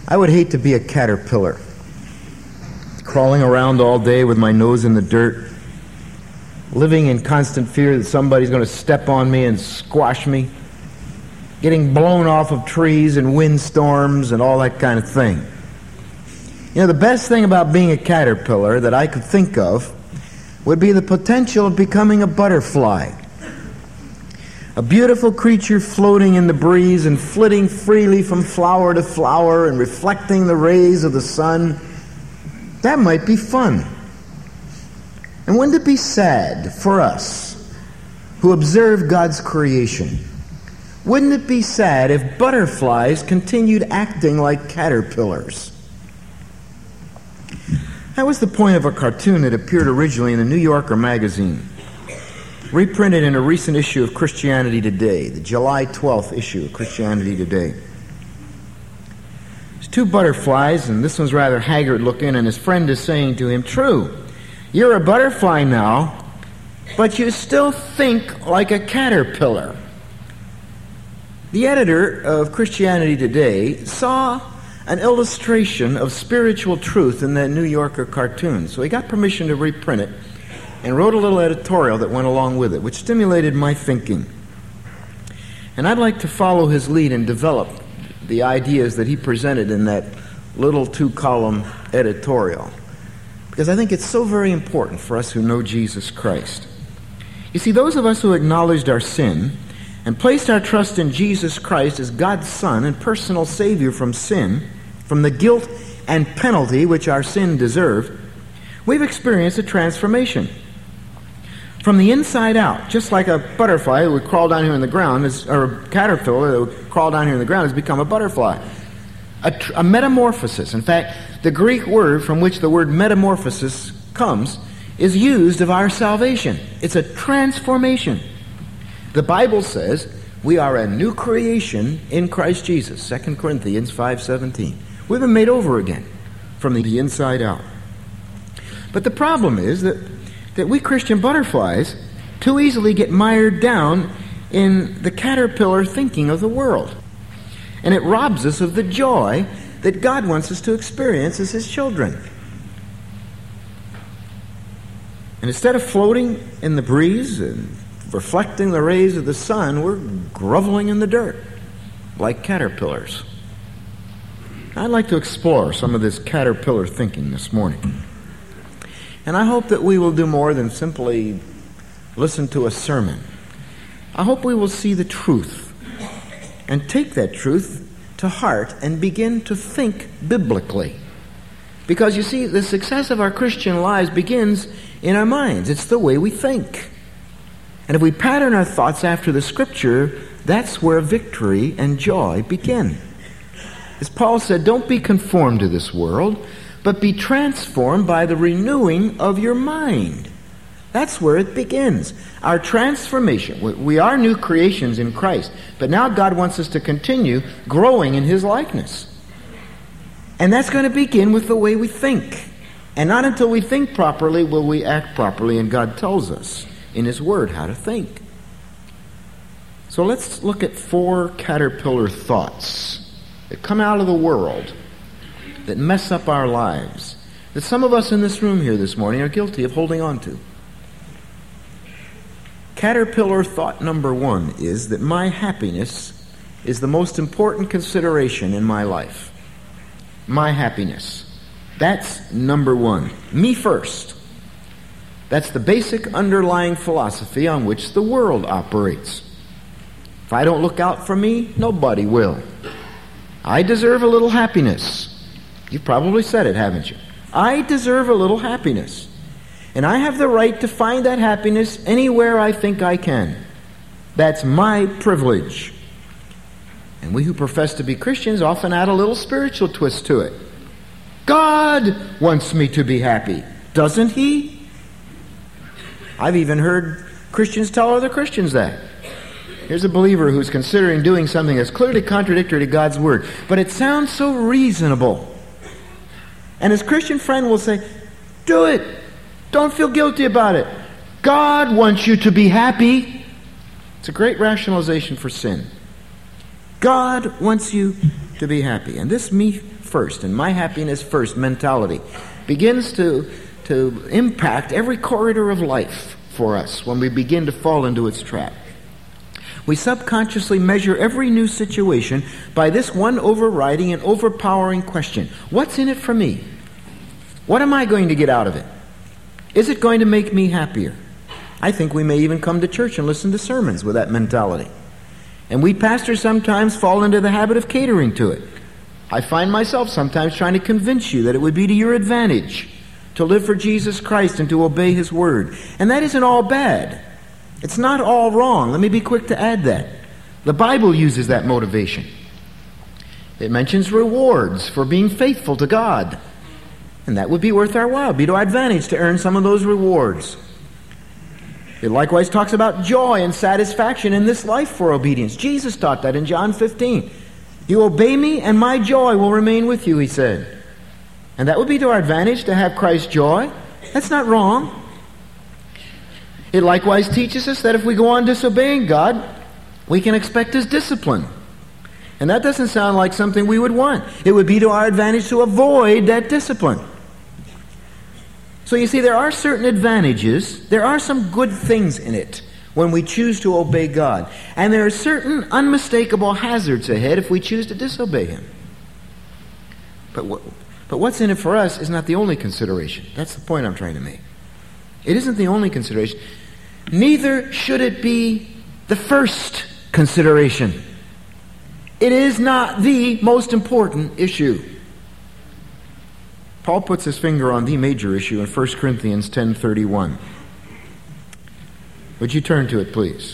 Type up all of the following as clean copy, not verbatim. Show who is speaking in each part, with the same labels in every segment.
Speaker 1: I would hate to be a caterpillar, crawling around all day with my nose in the dirt, living in constant fear that somebody's going to step on me and squash me, getting blown off of trees and windstorms and all that kind of thing. You know, the best thing about being a caterpillar that I could think of would be the potential of becoming a butterfly. A beautiful creature floating in the breeze and flitting freely from flower to flower and reflecting the rays of the sun. That might be fun. And wouldn't it be sad for us who observe God's creation? Wouldn't it be sad if butterflies continued acting like caterpillars? That was the point of a cartoon that appeared originally in the New Yorker magazine, reprinted in a recent issue of Christianity Today, the July 12th issue of Christianity Today. There's two butterflies, and this one's rather haggard looking, and his friend is saying to him, "True, you're a butterfly now, but you still think like a caterpillar." The editor of Christianity Today saw an illustration of spiritual truth in that New Yorker cartoon, so he got permission to reprint it and wrote a little editorial that went along with it, which stimulated my thinking. And I'd like to follow his lead and develop the ideas that he presented in that little 2-column editorial, because I think it's so very important for us who know Jesus Christ. You see, those of us who acknowledged our sin and placed our trust in Jesus Christ as God's Son and personal Savior from sin, from the guilt and penalty which our sin deserved, we've experienced a transformation. From the inside out, just like a butterfly who would crawl down here in the ground, or a caterpillar that would crawl down here in the ground has become a butterfly. A metamorphosis. In fact, the Greek word from which the word metamorphosis comes is used of our salvation. It's a transformation. The Bible says we are a new creation in Christ Jesus, 2 Corinthians 5:17. We've been made over again from the inside out. But the problem is that we Christian butterflies too easily get mired down in the caterpillar thinking of the world. And it robs us of the joy that God wants us to experience as His children. And instead of floating in the breeze and reflecting the rays of the sun, we're groveling in the dirt like caterpillars. I'd like to explore some of this caterpillar thinking this morning. And I hope that we will do more than simply listen to a sermon. I hope we will see the truth and take that truth to heart and begin to think biblically. Because you see, the success of our Christian lives begins in our minds. It's the way we think. And if we pattern our thoughts after the Scripture, that's where victory and joy begin. As Paul said, don't be conformed to this world, but be transformed by the renewing of your mind. That's where it begins. Our transformation. We are new creations in Christ, but now God wants us to continue growing in His likeness. And that's going to begin with the way we think. And not until we think properly will we act properly, and God tells us in His Word how to think. So let's look at 4 caterpillar thoughts that come out of the world, that mess up our lives, that some of us in this room here this morning are guilty of holding on to. Caterpillar thought number 1 is that my happiness is the most important consideration in my life. My happiness. That's number 1. Me first. That's the basic underlying philosophy on which the world operates. If I don't look out for me, nobody will. I deserve a little happiness. You've probably said it, haven't you? I deserve a little happiness. And I have the right to find that happiness anywhere I think I can. That's my privilege. And we who profess to be Christians often add a little spiritual twist to it. God wants me to be happy, doesn't He? I've even heard Christians tell other Christians that. Here's a believer who's considering doing something that's clearly contradictory to God's Word, but it sounds so reasonable. And his Christian friend will say, do it. Don't feel guilty about it. God wants you to be happy. It's a great rationalization for sin. God wants you to be happy. And this me first and my happiness first mentality begins to impact every corridor of life for us when we begin to fall into its trap. We subconsciously measure every new situation by this one overriding and overpowering question. What's in it for me? What am I going to get out of it? Is it going to make me happier? I think we may even come to church and listen to sermons with that mentality. And we pastors sometimes fall into the habit of catering to it. I find myself sometimes trying to convince you that it would be to your advantage to live for Jesus Christ and to obey His Word. And that isn't all bad. It's not all wrong. Let me be quick to add that. The Bible uses that motivation. It mentions rewards for being faithful to God. And that would be worth our while, be to our advantage to earn some of those rewards. It likewise talks about joy and satisfaction in this life for obedience. Jesus taught that in John 15. You obey me and my joy will remain with you, He said. And that would be to our advantage to have Christ's joy. That's not wrong. It likewise teaches us that if we go on disobeying God, we can expect His discipline. And that doesn't sound like something we would want. It would be to our advantage to avoid that discipline. So you see, there are certain advantages. There are some good things in it when we choose to obey God. And there are certain unmistakable hazards ahead if we choose to disobey Him. But what's in it for us is not the only consideration. That's the point I'm trying to make. It isn't the only consideration. Neither should it be the first consideration. It is not the most important issue. Paul puts his finger on the major issue in 1 Corinthians 10:31. Would you turn to it, please?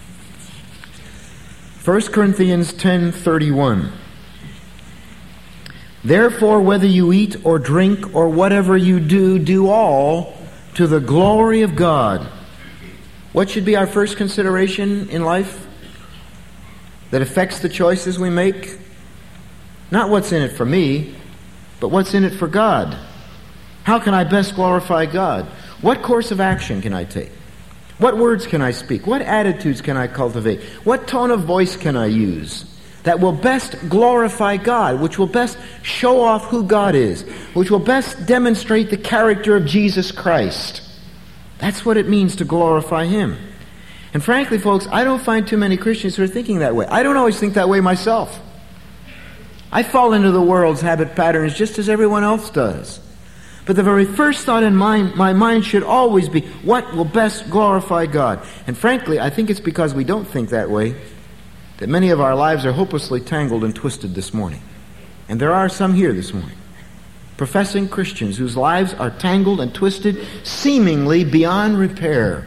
Speaker 1: 1 Corinthians 10:31. Therefore, whether you eat or drink or whatever you do, do all to the glory of God. What should be our first consideration in life that affects the choices we make? Not what's in it for me, but what's in it for God. How can I best glorify God? What course of action can I take? What words can I speak? What attitudes can I cultivate? What tone of voice can I use that will best glorify God, which will best show off who God is, which will best demonstrate the character of Jesus Christ? That's what it means to glorify Him. And frankly, folks, I don't find too many Christians who are thinking that way. I don't always think that way myself. I fall into the world's habit patterns just as everyone else does. But the very first thought in my mind should always be, what will best glorify God? And frankly, I think it's because we don't think that way that many of our lives are hopelessly tangled and twisted this morning. And there are some here this morning, professing Christians whose lives are tangled and twisted seemingly beyond repair.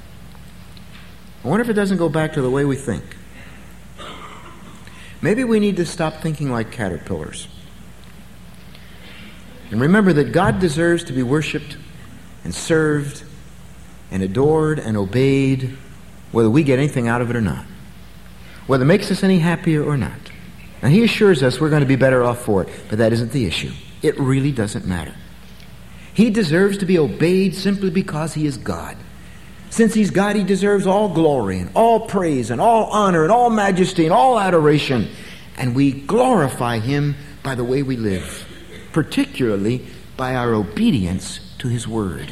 Speaker 1: I wonder if it doesn't go back to the way we think. Maybe we need to stop thinking like caterpillars. And remember that God deserves to be worshipped and served and adored and obeyed, whether we get anything out of it or not, whether it makes us any happier or not. Now, He assures us we're going to be better off for it, but that isn't the issue. It really doesn't matter. He deserves to be obeyed simply because He is God. Since He's God, He deserves all glory and all praise and all honor and all majesty and all adoration. And we glorify Him by the way we live, particularly by our obedience to His Word.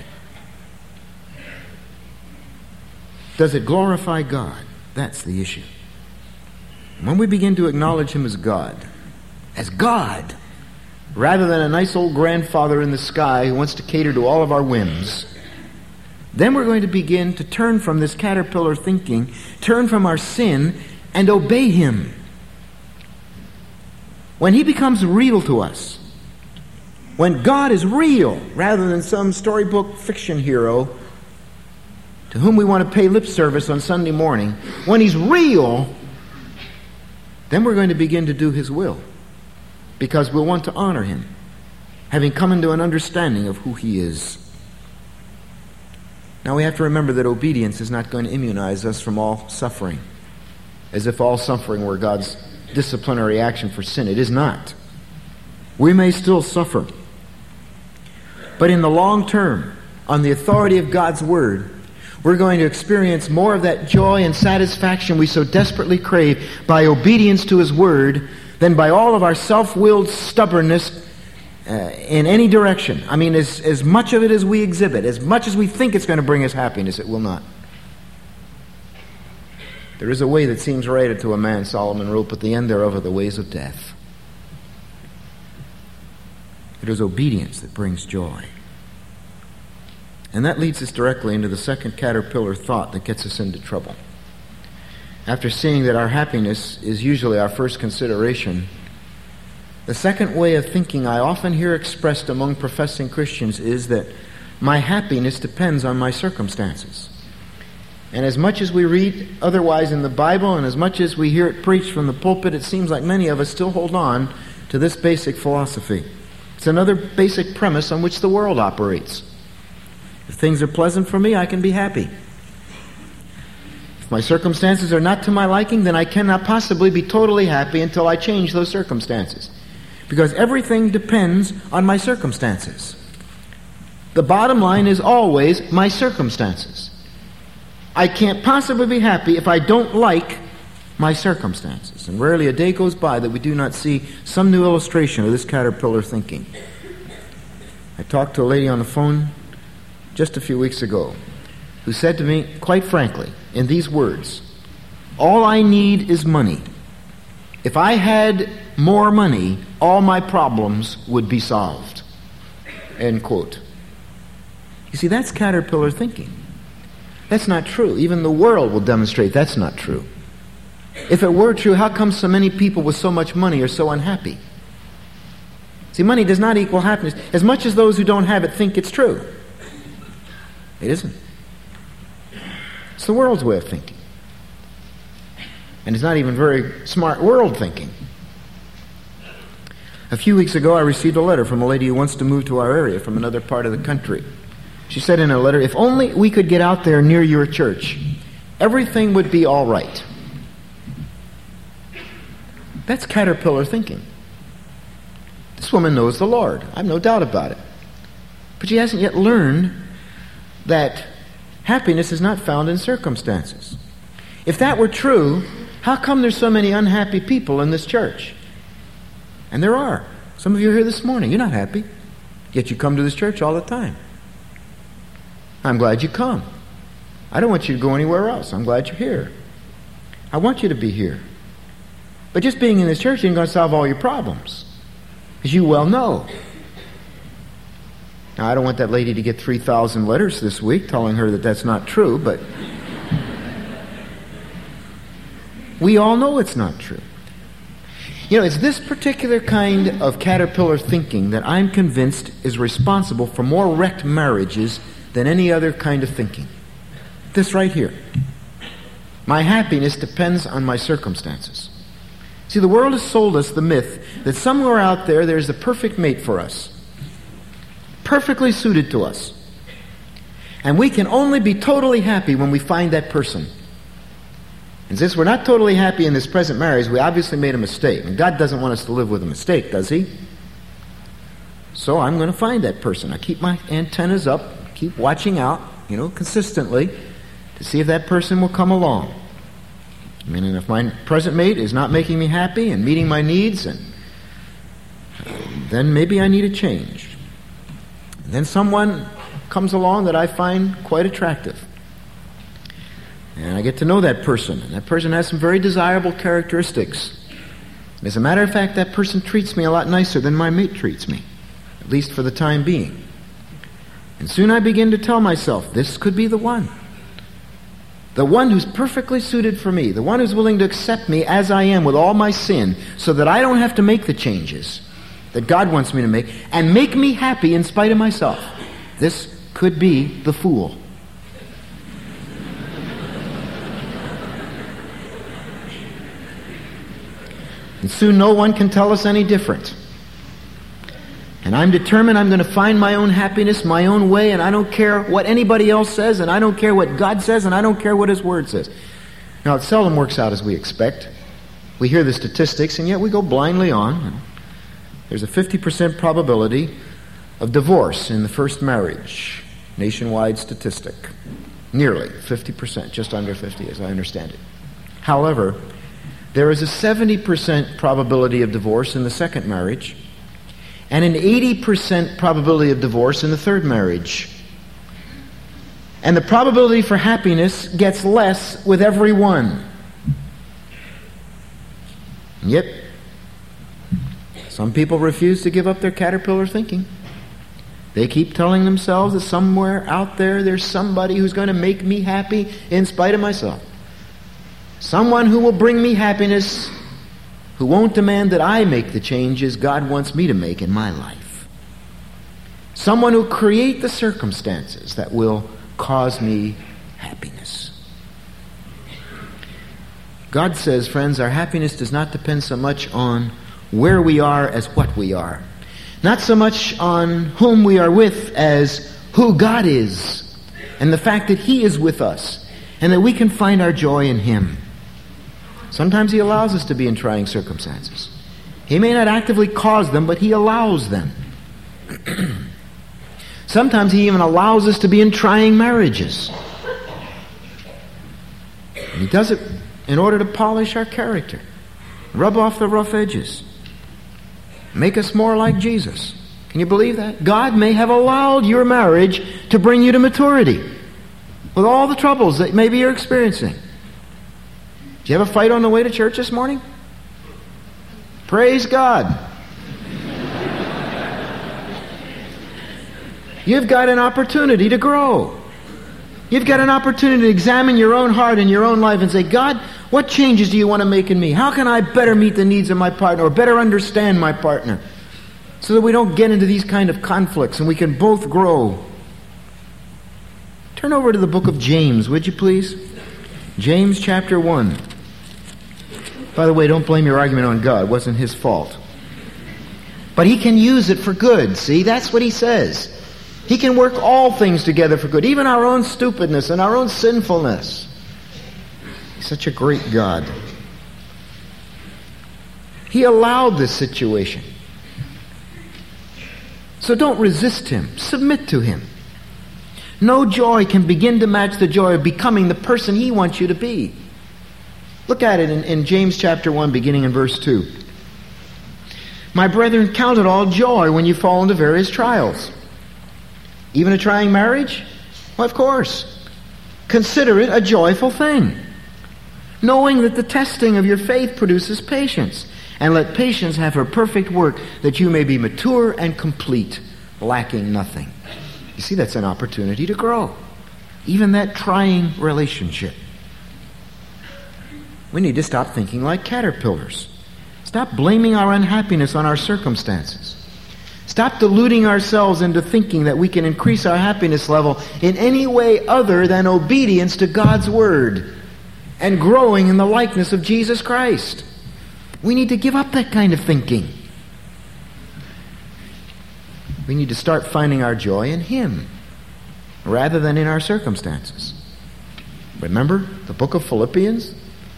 Speaker 1: Does it glorify God? That's the issue. When we begin to acknowledge Him as God, rather than a nice old grandfather in the sky who wants to cater to all of our whims, then we're going to begin to turn from this caterpillar thinking, turn from our sin, and obey Him. When He becomes real to us, when God is real, rather than some storybook fiction hero to whom we want to pay lip service on Sunday morning, when He's real, then we're going to begin to do His will, because we'll want to honor Him, having come into an understanding of who He is. Now we have to remember that obedience is not going to immunize us from all suffering, as if all suffering were God's disciplinary action for sin. It is not. We may still suffer, but in the long term, on the authority of God's Word, we're going to experience more of that joy and satisfaction we so desperately crave by obedience to His Word than by all of our self-willed stubbornness in any direction. I mean, as much of it as we exhibit, as much as we think it's going to bring us happiness, it will not. There is a way that seems right unto a man, Solomon wrote, but the end thereof are the ways of death. It is obedience that brings joy. And that leads us directly into the second caterpillar thought that gets us into trouble. After seeing that our happiness is usually our first consideration, the second way of thinking I often hear expressed among professing Christians is that my happiness depends on my circumstances. And as much as we read otherwise in the Bible, and as much as we hear it preached from the pulpit, it seems like many of us still hold on to this basic philosophy. It's another basic premise on which the world operates. If things are pleasant for me, I can be happy. If my circumstances are not to my liking, then I cannot possibly be totally happy until I change those circumstances. Because everything depends on my circumstances. The bottom line is always my circumstances. I can't possibly be happy if I don't like my circumstances. And rarely a day goes by that we do not see some new illustration of this caterpillar thinking. I talked to a lady on the phone just a few weeks ago who said to me, quite frankly, in these words, all I need is money. If I had more money, all my problems would be solved. End quote. You see, that's caterpillar thinking. That's not true. Even the world will demonstrate that's not true. If it were true, how come so many people with so much money are so unhappy? See, money does not equal happiness. As much as those who don't have it think it's true, it isn't. It's the world's way of thinking. And it's not even very smart world thinking. A few weeks ago, I received a letter from a lady who wants to move to our area from another part of the country. She said in her letter, if only we could get out there near your church, everything would be all right. That's caterpillar thinking. This woman knows the Lord. I have no doubt about it. But she hasn't yet learned that happiness is not found in circumstances. If that were true, how come there's so many unhappy people in this church? And there are. Some of you are here this morning. You're not happy. Yet you come to this church all the time. I'm glad you come. I don't want you to go anywhere else. I'm glad you're here. I want you to be here. But just being in this church isn't going to solve all your problems, as you well know. Now, I don't want that lady to get 3,000 letters this week telling her that that's not true, but we all know it's not true. You know, it's this particular kind of caterpillar thinking that I'm convinced is responsible for more wrecked marriages than any other kind of thinking. This right here. My happiness depends on my circumstances. See, the world has sold us the myth that somewhere out there there's a perfect mate for us, perfectly suited to us. And we can only be totally happy when we find that person. And since we're not totally happy in this present marriage, we obviously made a mistake. And God doesn't want us to live with a mistake, does He? So I'm going to find that person. I keep my antennas up, keep watching out, consistently to see if that person will come along. I mean, and if my present mate is not making me happy and meeting my needs, and then maybe I need a change. And then someone comes along that I find quite attractive. And I get to know that person. And that person has some very desirable characteristics. And as a matter of fact, that person treats me a lot nicer than my mate treats me, at least for the time being. And soon I begin to tell myself, this could be the one. The one who's perfectly suited for me. The one who's willing to accept me as I am with all my sin so that I don't have to make the changes that God wants me to make and make me happy in spite of myself. This could be the fool. And soon no one can tell us any different. And I'm determined I'm going to find my own happiness my own way, and I don't care what anybody else says, and I don't care what God says, and I don't care what His Word says. Now, it seldom works out as we expect. We hear the statistics, and yet we go blindly on. There's a 50% probability of divorce in the first marriage. Nationwide statistic. Nearly 50%, just under 50 as I understand it. However, there is a 70% probability of divorce in the second marriage and an 80% probability of divorce in the third marriage. And the probability for happiness gets less with every one. Yet, some people refuse to give up their caterpillar thinking. They keep telling themselves that somewhere out there there's somebody who's going to make me happy in spite of myself. Someone who will bring me happiness, who won't demand that I make the changes God wants me to make in my life. Someone who will create the circumstances that will cause me happiness. God says, friends, our happiness does not depend so much on where we are as what we are. Not so much on whom we are with as who God is, and the fact that He is with us, and that we can find our joy in Him. Sometimes He allows us to be in trying circumstances. He may not actively cause them, but He allows them. Sometimes He even allows us to be in trying marriages. And He does it in order to polish our character, rub off the rough edges, make us more like Jesus. Can you believe that? God may have allowed your marriage to bring you to maturity with all the troubles that maybe you're experiencing. Did you have a fight on the way to church this morning? Praise God. You've got an opportunity to grow. You've got an opportunity to examine your own heart and your own life and say, God, what changes do you want to make in me? How can I better meet the needs of my partner or better understand my partner so that we don't get into these kind of conflicts and we can both grow? Turn over to the book of James, would you please? James chapter 1. By the way, don't blame your argument on God. It wasn't His fault. But He can use it for good. See, that's what He says. He can work all things together for good, even our own stupidness and our own sinfulness. He's such a great God. He allowed this situation. So don't resist Him. Submit to Him. No joy can begin to match the joy of becoming the person He wants you to be. Look at it in James chapter 1, beginning in verse 2. My brethren, count it all joy when you fall into various trials. Even a trying marriage? Well, of course. Consider it a joyful thing, knowing that the testing of your faith produces patience. And let patience have her perfect work, that you may be mature and complete, lacking nothing. You see, that's an opportunity to grow. Even that trying relationship. We need to stop thinking like caterpillars. Stop blaming our unhappiness on our circumstances. Stop deluding ourselves into thinking that we can increase our happiness level in any way other than obedience to God's Word and growing in the likeness of Jesus Christ. We need to give up that kind of thinking. We need to start finding our joy in Him rather than in our circumstances. Remember the book of Philippians?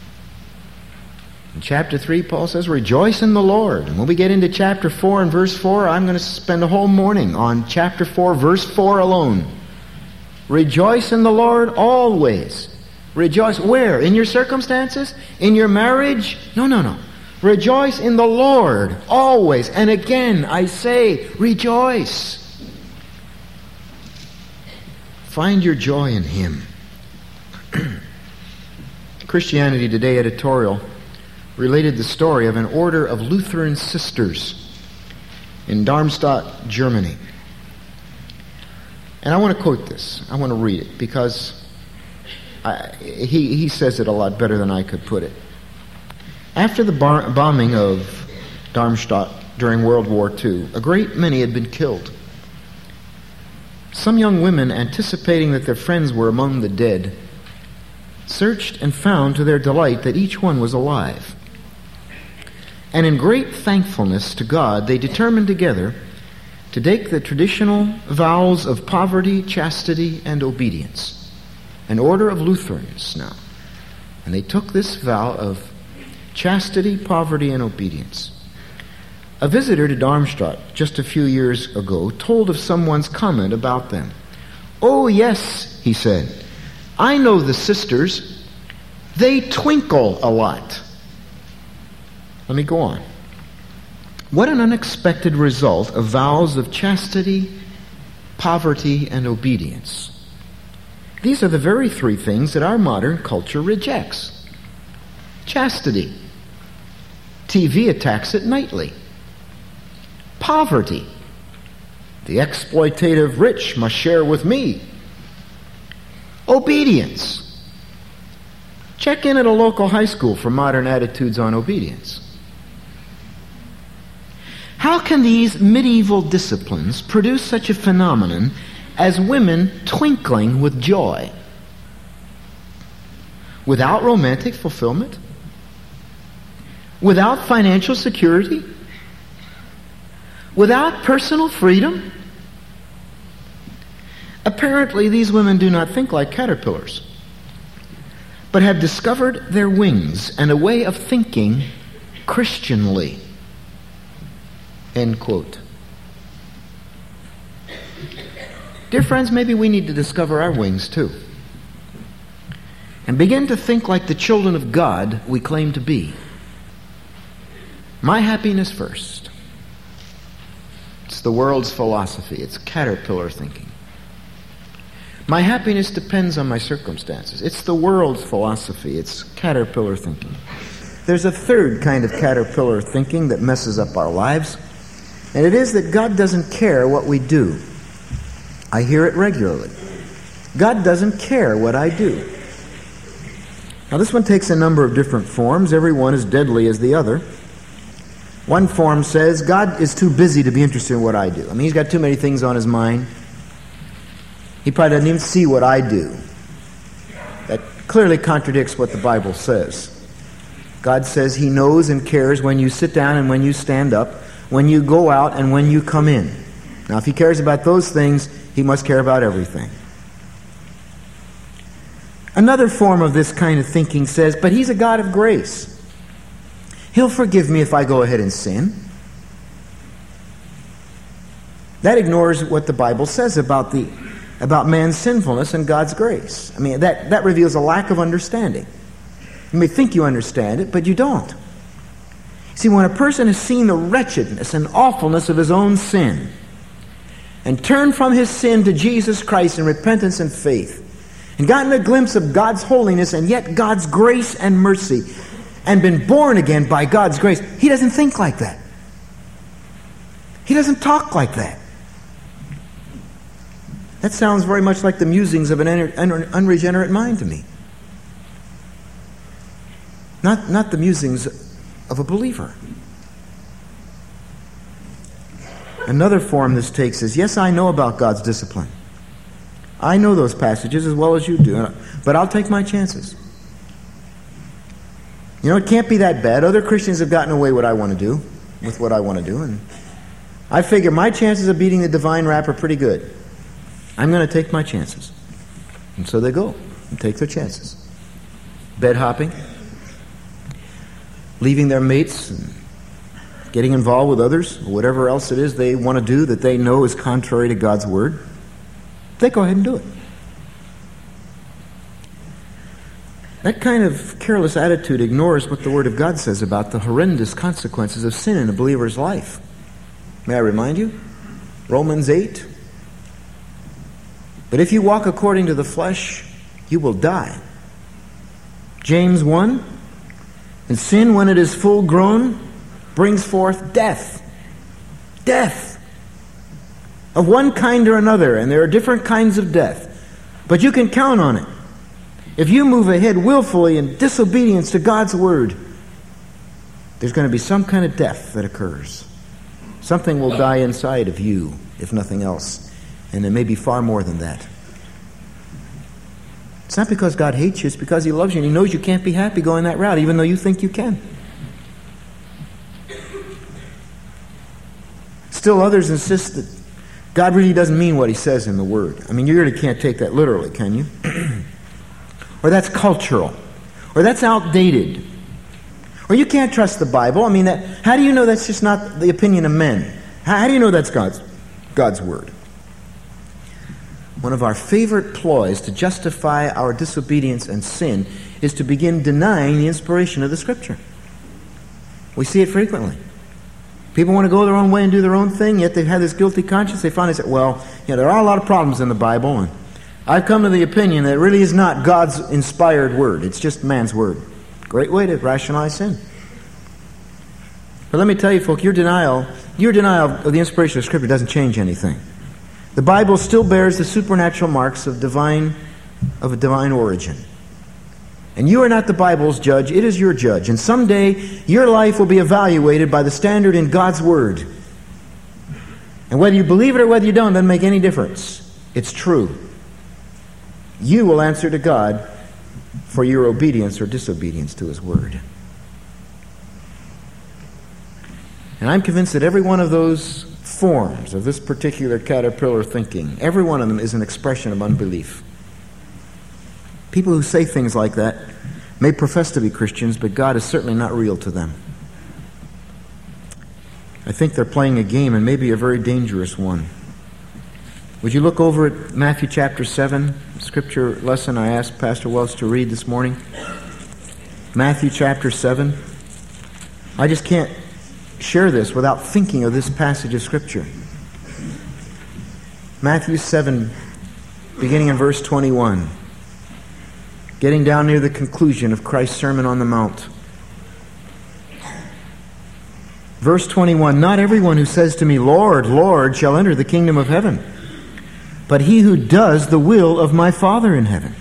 Speaker 1: In chapter 3, Paul says, rejoice in the Lord. And when we get into chapter 4 and verse 4, I'm going to spend a whole morning on chapter 4, verse 4 alone. Rejoice in the Lord always. Rejoice where? In your circumstances? In your marriage? No. Rejoice in the Lord always. And again, I say, rejoice. Find your joy in Him. Christianity Today editorial related the story of an order of Lutheran sisters in Darmstadt, Germany. And I want to quote this. I want to read it because he says it a lot better than I could put it. After the bombing of Darmstadt during World War II, a great many had been killed. Some young women, anticipating that their friends were among the dead, searched and found to their delight that each one was alive. And in great thankfulness to God, they determined together to take the traditional vows of poverty, chastity, and obedience. An order of Lutherans now. And they took this vow of chastity, poverty, and obedience. A visitor to Darmstadt just a few years ago told of someone's comment about them. Oh, yes, he said, I know the sisters. They twinkle a lot. Let me go on. What an unexpected result of vows of chastity, poverty, and obedience. These are the very three things that our modern culture rejects. Chastity. TV attacks it nightly. Poverty. The exploitative rich must share with me. Obedience. Check in at a local high school for modern attitudes on obedience. How can these medieval disciplines produce such a phenomenon as women twinkling with joy? Without romantic fulfillment? Without financial security? Without personal freedom? Apparently, these women do not think like caterpillars, but have discovered their wings and a way of thinking Christianly. End quote. Dear friends, maybe we need to discover our wings too, and begin to think like the children of God we claim to be. My happiness first. It's the world's philosophy. It's caterpillar thinking. My happiness depends on my circumstances. It's the world's philosophy. It's caterpillar thinking. There's a third kind of caterpillar thinking that messes up our lives, and it is that God doesn't care what we do. I hear it regularly. God doesn't care what I do. Now this one takes a number of different forms, every one as deadly as the other. One form says, God is too busy to be interested in what I do. I mean, he's got too many things on his mind. He probably doesn't even see what I do. That clearly contradicts what the Bible says. God says he knows and cares when you sit down and when you stand up, when you go out and when you come in. Now, if he cares about those things, he must care about everything. Another form of this kind of thinking says, but he's a God of grace. He'll forgive me if I go ahead and sin. That ignores what the Bible says about man's sinfulness and God's grace. I mean, that reveals a lack of understanding. You may think you understand it, but you don't. See, when a person has seen the wretchedness and awfulness of his own sin and turned from his sin to Jesus Christ in repentance and faith and gotten a glimpse of God's holiness and yet God's grace and mercy and been born again by God's grace, he doesn't think like that. He doesn't talk like that. That sounds very much like the musings of an unregenerate mind to me. Not the musings of a believer. Another form this takes is, yes, I know about God's discipline. I know those passages as well as you do, but I'll take my chances. You know, it can't be that bad. Other Christians have gotten away with what I want to do, and I figure my chances of beating the divine rap are pretty good. I'm going to take my chances. And so they go and take their chances. Bed hopping, leaving their mates, and getting involved with others, or whatever else it is they want to do that they know is contrary to God's word. They go ahead and do it. That kind of careless attitude ignores what the Word of God says about the horrendous consequences of sin in a believer's life. May I remind you? Romans 8. But if you walk according to the flesh, you will die. James 1. And sin, when it is full grown, brings forth death. Death. Of one kind or another, and there are different kinds of death. But you can count on it. If you move ahead willfully in disobedience to God's word, there's going to be some kind of death that occurs. Something will die inside of you, if nothing else. And it may be far more than that. It's not because God hates you, it's because he loves you and he knows you can't be happy going that route, even though you think you can. Still others insist that God really doesn't mean what he says in the Word. I mean, you really can't take that literally, can you? Or that's cultural. Or that's outdated. Or you can't trust the Bible. I mean, how do you know that's just not the opinion of men? How do you know that's God's Word? One of our favorite ploys to justify our disobedience and sin is to begin denying the inspiration of the Scripture. We see it frequently. People want to go their own way and do their own thing, yet they've had this guilty conscience. They finally say, well, there are a lot of problems in the Bible, and I've come to the opinion that it really is not God's inspired word. It's just man's word. Great way to rationalize sin. But let me tell you, folks, your denial of the inspiration of Scripture doesn't change anything. The Bible still bears the supernatural marks of a divine origin. And you are not the Bible's judge, it is your judge. And someday, your life will be evaluated by the standard in God's Word. And whether you believe it or whether you don't, doesn't make any difference. It's true. You will answer to God for your obedience or disobedience to His Word. And I'm convinced that every one of those forms of this particular caterpillar thinking, every one of them is an expression of unbelief. People who say things like that may profess to be Christians, but God is certainly not real to them. I think they're playing a game, and maybe a very dangerous one. Would you look over at Matthew chapter 7, scripture lesson I asked Pastor Welch to read this morning? Matthew chapter 7. I just can't share this without thinking of this passage of Scripture. Matthew 7, beginning in verse 21. Getting down near the conclusion of Christ's Sermon on the Mount. Verse 21, not everyone who says to me, Lord, Lord, shall enter the kingdom of heaven, but he who does the will of my Father in heaven.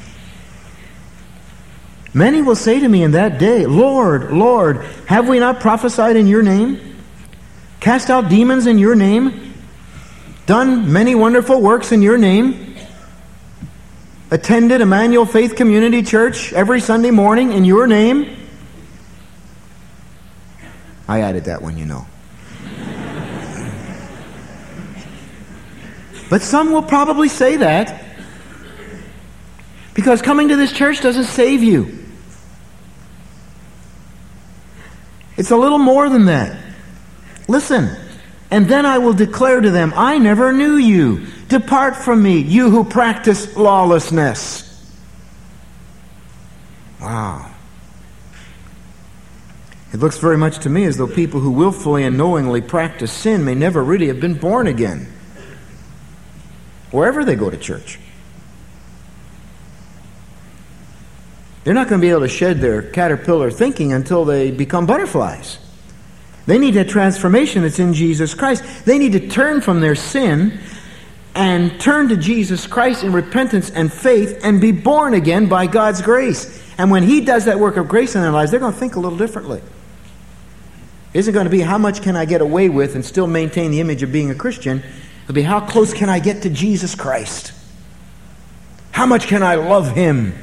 Speaker 1: Many will say to me in that day, Lord, Lord, have we not prophesied in your name? Cast out demons in your name? Done many wonderful works in your name? Attended Emmanuel Faith Community Church every Sunday morning in your name? I added that one, But some will probably say that because coming to this church doesn't save you. It's a little more than that. Listen, and then I will declare to them, I never knew you. Depart from me, you who practice lawlessness. Wow. It looks very much to me as though people who willfully and knowingly practice sin may never really have been born again, wherever they go to church. They're not going to be able to shed their caterpillar thinking until they become butterflies. They need that transformation that's in Jesus Christ. They need to turn from their sin and turn to Jesus Christ in repentance and faith and be born again by God's grace. And when He does that work of grace in their lives, they're going to think a little differently. It isn't going to be how much can I get away with and still maintain the image of being a Christian. It'll be how close can I get to Jesus Christ? How much can I love Him?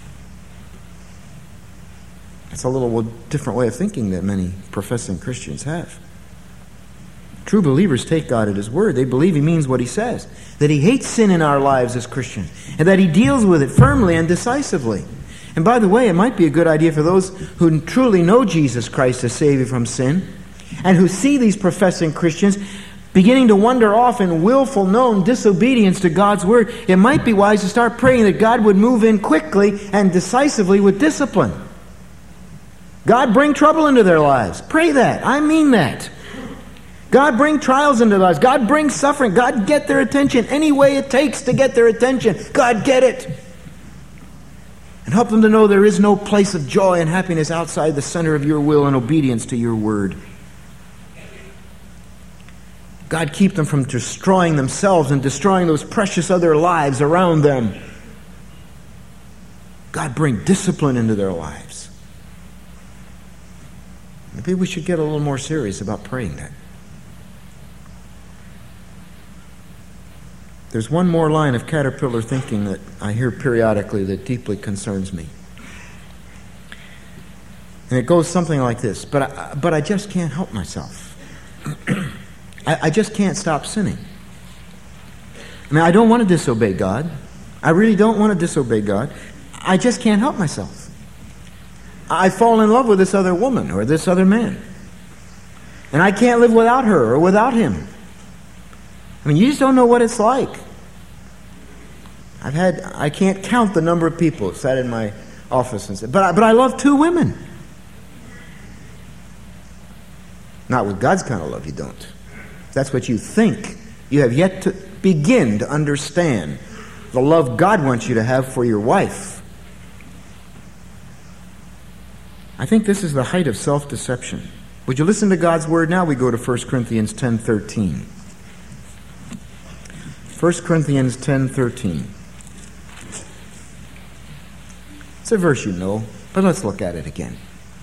Speaker 1: That's a little different way of thinking that many professing Christians have. True believers take God at His word. They believe He means what He says. That He hates sin in our lives as Christians. And that He deals with it firmly and decisively. And by the way, it might be a good idea for those who truly know Jesus Christ as Savior from sin, and who see these professing Christians beginning to wander off in willful, known disobedience to God's word. It might be wise to start praying that God would move in quickly and decisively with discipline. God, bring trouble into their lives. Pray that. I mean that. God, bring trials into their lives. God, bring suffering. God, get their attention any way it takes to get their attention. God, get it. And help them to know there is no place of joy and happiness outside the center of your will and obedience to your word. God, keep them from destroying themselves and destroying those precious other lives around them. God, bring discipline into their lives. Maybe we should get a little more serious about praying that. There's one more line of caterpillar thinking that I hear periodically that deeply concerns me. And it goes something like this, but I just can't help myself. I just can't stop sinning. I mean, I don't want to disobey God. I really don't want to disobey God. I just can't help myself. I fall in love with this other woman or this other man. And I can't live without her or without him. I mean, you just don't know what it's like. I can't count the number of people who sat in my office and said, but I love two women. Not with God's kind of love, you don't. That's what you think. You have yet to begin to understand the love God wants you to have for your wife. I think this is the height of self-deception. Would you listen to God's word now? We go to 1 Corinthians 10:13. 1 Corinthians 10:13. It's a verse you know, but let's look at it again.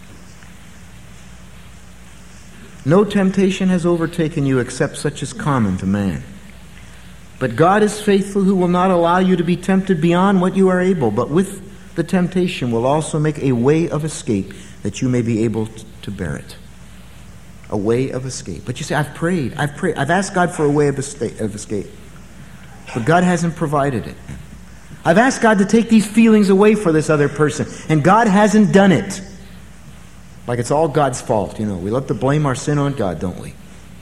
Speaker 1: No temptation has overtaken you except such as common to man. But God is faithful, who will not allow you to be tempted beyond what you are able, but with the temptation will also make a way of escape that you may be able to bear it. A way of escape. But you say, I've prayed. I've asked God for a way of escape. But God hasn't provided it. I've asked God to take these feelings away for this other person, and God hasn't done it. Like it's all God's fault, you know. We love to blame our sin on God, don't we?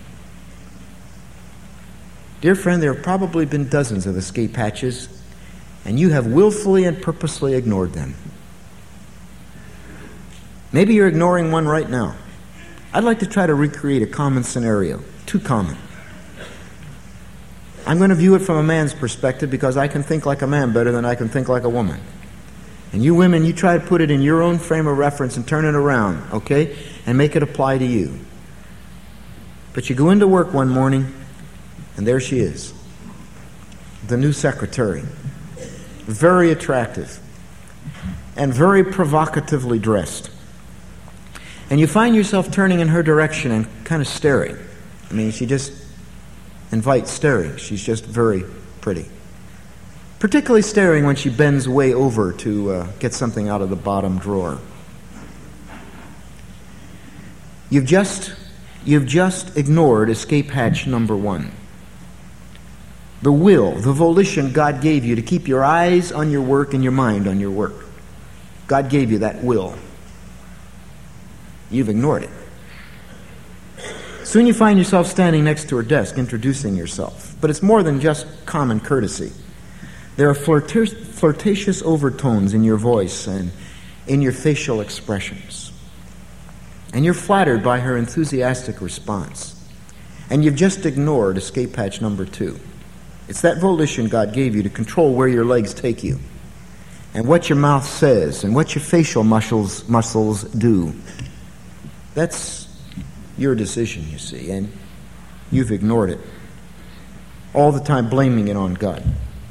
Speaker 1: Dear friend, there have probably been dozens of escape hatches, and you have willfully and purposely ignored them. Maybe you're ignoring one right now. I'd like to try to recreate a common scenario. Too common. I'm going to view it from a man's perspective because I can think like a man better than I can think like a woman. And you women, you try to put it in your own frame of reference and turn it around, okay? And make it apply to you. But you go into work one morning, and there she is. The new secretary. Very attractive. And very provocatively dressed. And you find yourself turning in her direction and kind of staring. I mean, she just invites staring. She's just very pretty. Particularly staring when she bends way over to get something out of the bottom drawer. You've just ignored escape hatch number 1. The will, the volition God gave you to keep your eyes on your work and your mind on your work. God gave you that will. You've ignored it. Soon you find yourself standing next to her desk, introducing yourself. But it's more than just common courtesy. There are flirtatious overtones in your voice and in your facial expressions. And you're flattered by her enthusiastic response. And you've just ignored escape hatch number 2. It's that volition God gave you to control where your legs take you, and what your mouth says, and what your facial muscles do. That's your decision, you see, and you've ignored it. All the time blaming it on God.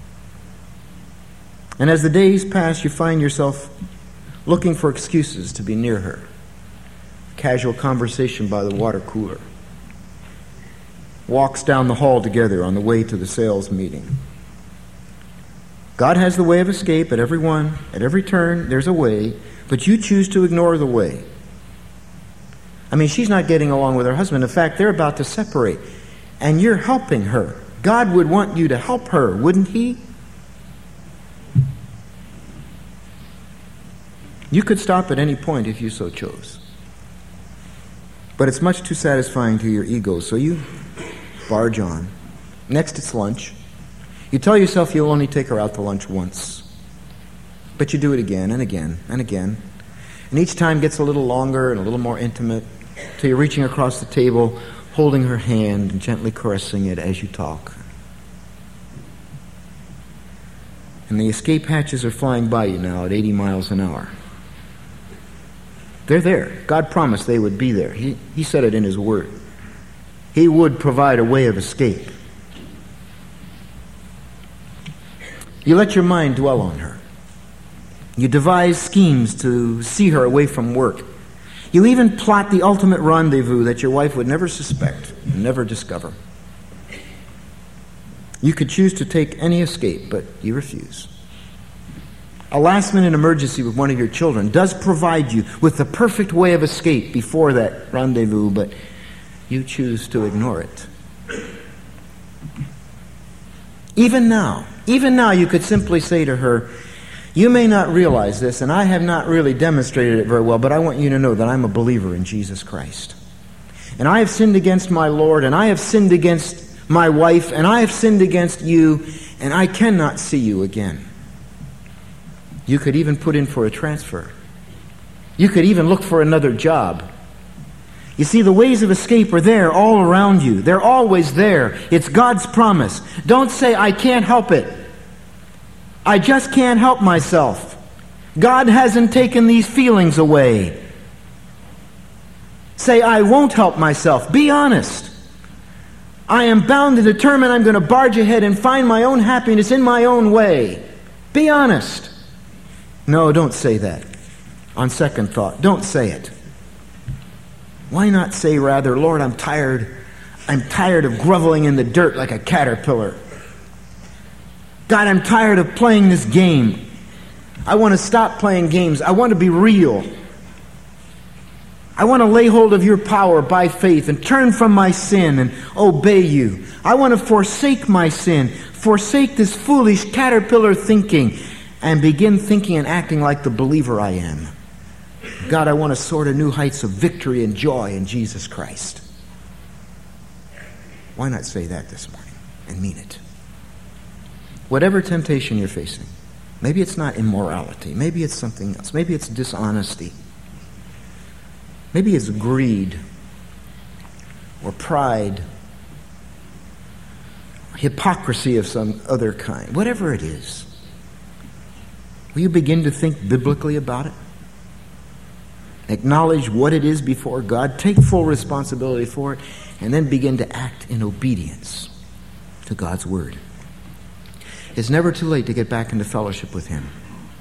Speaker 1: And as the days pass, you find yourself looking for excuses to be near her. Casual conversation by the water cooler. Walks down the hall together on the way to the sales meeting. God has the way of escape at every turn, there's a way, but you choose to ignore the way. I mean, she's not getting along with her husband. In fact, they're about to separate, and you're helping her. God would want you to help her, wouldn't he? You could stop at any point if you so chose. But it's much too satisfying to your ego, so you barge on. Next, it's lunch. You tell yourself you'll only take her out to lunch once. But you do it again and again and again. And each time gets a little longer and a little more intimate, till you're reaching across the table, holding her hand and gently caressing it as you talk. And the escape hatches are flying by you now at 80 miles an hour. They're there. God promised they would be there. He said it in His Word. He would provide a way of escape. You let your mind dwell on her. You devise schemes to see her away from work. You even plot the ultimate rendezvous that your wife would never suspect and never discover. You could choose to take any escape, but you refuse. A last-minute emergency with one of your children does provide you with the perfect way of escape before that rendezvous, but you choose to ignore it. Even now, you could simply say to her, you may not realize this, and I have not really demonstrated it very well, but I want you to know that I'm a believer in Jesus Christ. And I have sinned against my Lord, and I have sinned against my wife, and I have sinned against you, and I cannot see you again. You could even put in for a transfer. You could even look for another job. You see, the ways of escape are there all around you. They're always there. It's God's promise. Don't say, I can't help it. I just can't help myself. God hasn't taken these feelings away. Say, I won't help myself. Be honest. I am bound and determined I'm going to barge ahead and find my own happiness in my own way. Be honest. No, don't say that. On second thought, don't say it. Why not say rather, Lord, I'm tired of groveling in the dirt like a caterpillar. God, I'm tired of playing this game. I want to stop playing games. I want to be real. I want to lay hold of your power by faith and turn from my sin and obey you. I want to forsake my sin, forsake this foolish caterpillar thinking, and begin thinking and acting like the believer I am. God, I want to soar to new heights of victory and joy in Jesus Christ. Why not say that this morning and mean it? Whatever temptation you're facing, maybe it's not immorality, maybe it's something else, maybe it's dishonesty, maybe it's greed or pride, hypocrisy of some other kind, whatever it is. Will you begin to think biblically about it? Acknowledge what it is before God, take full responsibility for it, and then begin to act in obedience to God's word. It's never too late to get back into fellowship with Him.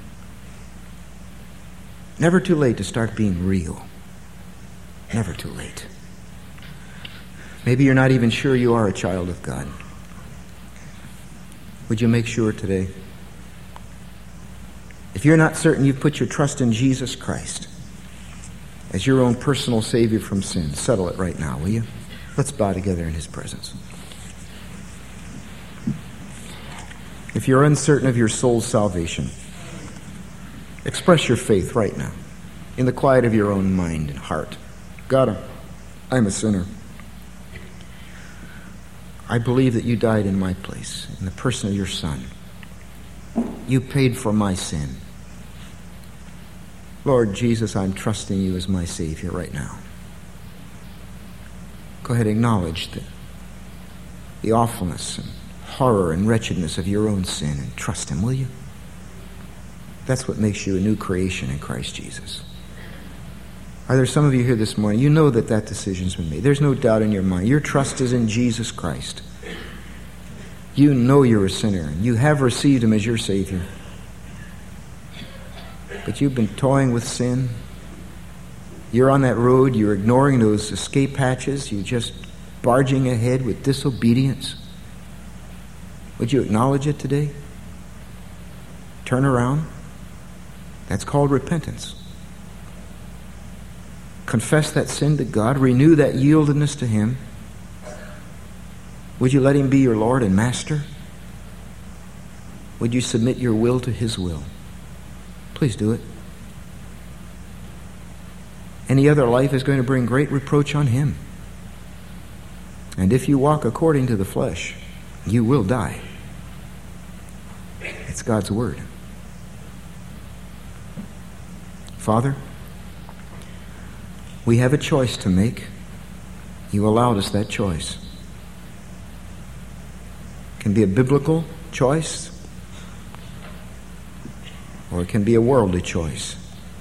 Speaker 1: Never too late to start being real. Never too late. Maybe you're not even sure you are a child of God. Would you make sure today? If you're not certain you've put your trust in Jesus Christ as your own personal Savior from sin, settle it right now, will you? Let's bow together in His presence. If you're uncertain of your soul's salvation, express your faith right now in the quiet of your own mind and heart. God, I'm a sinner. I believe that you died in my place, in the person of your Son. You paid for my sin. Lord Jesus, I'm trusting you as my Savior right now. Go ahead and acknowledge the awfulness and horror and wretchedness of your own sin and trust Him, will you? That's what makes you a new creation in Christ Jesus. Are there some of you here this morning? You know that decision's been made. There's no doubt in your mind. Your trust is in Jesus Christ. You know you're a sinner, and you have received Him as your Savior. But you've been toying with sin. You're on that road. You're ignoring those escape hatches. You're just barging ahead with disobedience. Would you acknowledge it today? Turn around. That's called repentance. Confess that sin to God. Renew that yieldedness to Him. Would you let Him be your Lord and Master? Would you submit your will to His will? Please do it. Any other life is going to bring great reproach on Him. And if you walk according to the flesh, you will die. It's God's word. Father, we have a choice to make. You allowed us that choice. It can be a biblical choice, or it can be a worldly choice.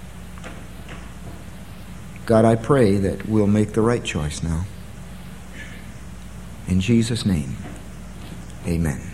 Speaker 1: God, I pray that we'll make the right choice now. In Jesus' name, amen.